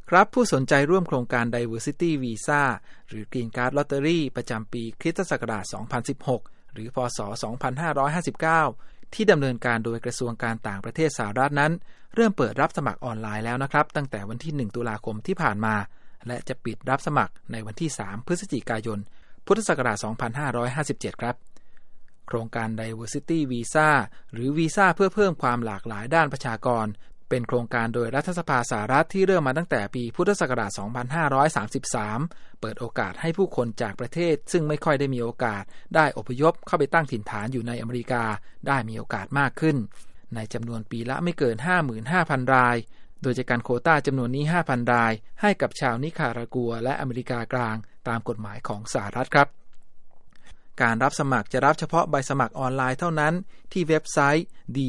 ครับผู้สนใจร่วมโครงการ Diversity Visa หรือ Green Card Lottery ประจำปีคริสตศักราช 2016 หรือพ.ศ. 2559 ที่ดำเนินการโดยกระทรวงการต่างประเทศสหรัฐนั้นเริ่มเปิดรับสมัครออนไลน์แล้วนะครับตั้งแต่วันที่ 1 ตุลาคมที่ผ่านมาและจะปิดรับสมัครในวันที่ 3 พฤศจิกายน พุทธศักราช 2557 ครับโครงการ Diversity Visa หรือวีซ่าเพื่อเพิ่มความหลากหลายด้านประชากรเป็นโครงการโดยรัฐสภาสหรัฐที่เริ่มมาตั้งแต่ปีพุทธศักราช 2533 เปิดโอกาสให้ผู้คนจากประเทศซึ่งไม่ค่อยได้มีโอกาสได้อพยพเข้าไปตั้งถิ่นฐานอยู่ในอเมริกาได้มีโอกาสมากขึ้นในจำนวนปีละไม่เกิน 55,000 รายโดยจะการโควต้าจำนวนนี้ 5,000 รายให้กับชาวนิคารากัวและอเมริกากลางตามกฎหมายของสหรัฐครับการรับสมัครจะรับเฉพาะใบสมัครออนไลน์เท่านั้นที่เว็บไซต์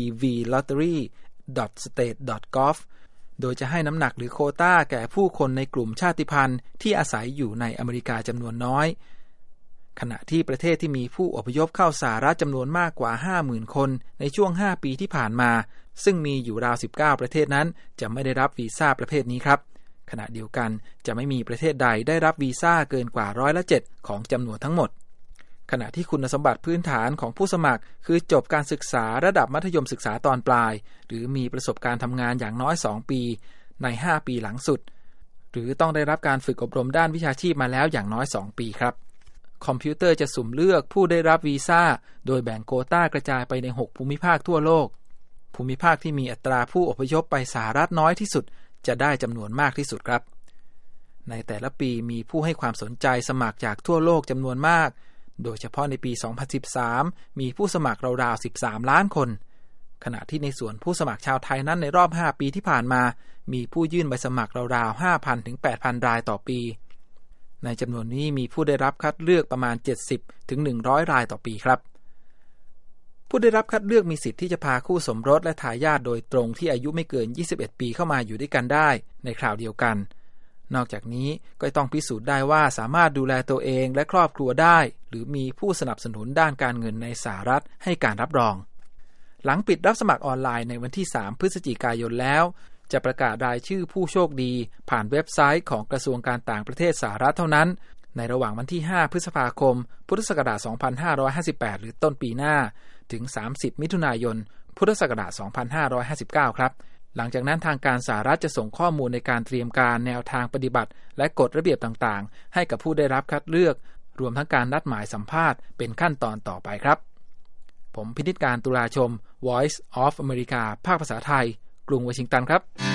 dvlottery.state.gov โดยจะให้น้ำหนักหรือโควต้าแก่ผู้คนในกลุ่มชาติพันธุ์ที่อาศัยอยู่ในอเมริกาจำนวนน้อยขณะที่ประเทศที่มีผู้อพยพเข้าสหรัฐจำนวนมากกว่า 50,000 คนในช่วง 5 ปีที่ผ่านมาซึ่งมีอยู่ราว 19 ประเทศนั้นจะไม่ได้รับวีซ่าประเภทนี้ครับขณะเดียวกันจะไม่มีประเทศใดได้รับวีซ่าเกินกว่า7%ของจำนวนทั้งหมดขณะที่คุณสมบัติพื้นฐานของผู้สมัครคือจบการศึกษาระดับมัธยมศึกษาตอนปลายหรือมีประสบการณ์ทำงานอย่างน้อย 2 ปีใน 5 ปีหลังสุดหรือต้องได้รับการฝึกอบรมด้านวิชาชีพมาแล้วอย่างน้อย 2 ปีครับคอมพิวเตอร์จะสุ่มเลือกผู้ได้รับวีซ่าโดยแบ่งโควต้ากระจายไปใน 6 ภูมิภาคทั่วโลกภูมิภาคที่มีอัตราผู้อพยพไปสหรัฐน้อยที่สุดจะได้จำนวนมากที่สุดครับในแต่ละปีมีผู้ให้ความสนใจสมัครจากทั่วโลกจำนวนมากโดยเฉพาะในปี 2013 มีผู้สมัครราวๆ 13 ล้านคนขณะที่ในส่วนผู้สมัครชาวไทยนั้นในรอบ 5 ปีที่ผ่านมามีผู้ยื่นใบสมัครราวๆ 5,000 ถึง 8,000 รายต่อปีในจำนวนนี้มีผู้ได้รับคัดเลือกประมาณ 70 ถึง 100 รายต่อปีครับผู้ได้รับคัดเลือกมีสิทธิ์ที่จะพาคู่สมรสและทายาทโดยตรงที่อายุไม่เกิน 21 ปีเข้ามาอยู่ด้วยกันได้ในคราวเดียวกันนอกจากนี้ก็ต้องพิสูจน์ได้ว่าสามารถดูแลตัวเองและครอบครัวได้หรือมีผู้สนับสนุนด้านการเงินในสหรัฐให้การรับรองหลังปิดรับสมัครออนไลน์ในวันที่ 3 พฤศจิกายนแล้วจะประกาศรายชื่อผู้โชคดีผ่านเว็บไซต์ของกระทรวงการต่างประเทศสหรัฐเท่านั้นในระหว่างวันที่ 5 พฤษภาคม พุทธศักราช 2558 หรือต้นปีหน้าถึง 30 มิถุนายน พุทธศักราช 2559 ครับหลังจากนั้นทางการสหรัฐจะส่งข้อมูลในการเตรียมการแนวทางปฏิบัติและกฎระเบียบต่างๆให้กับผู้ได้รับคัดเลือกรวมทั้งการนัดหมายสัมภาษณ์เป็นขั้นตอนต่อไปครับผมพินิจการตุลาชม Voice of America ภาคภาษาไทยกรุงวอชิงตันครับ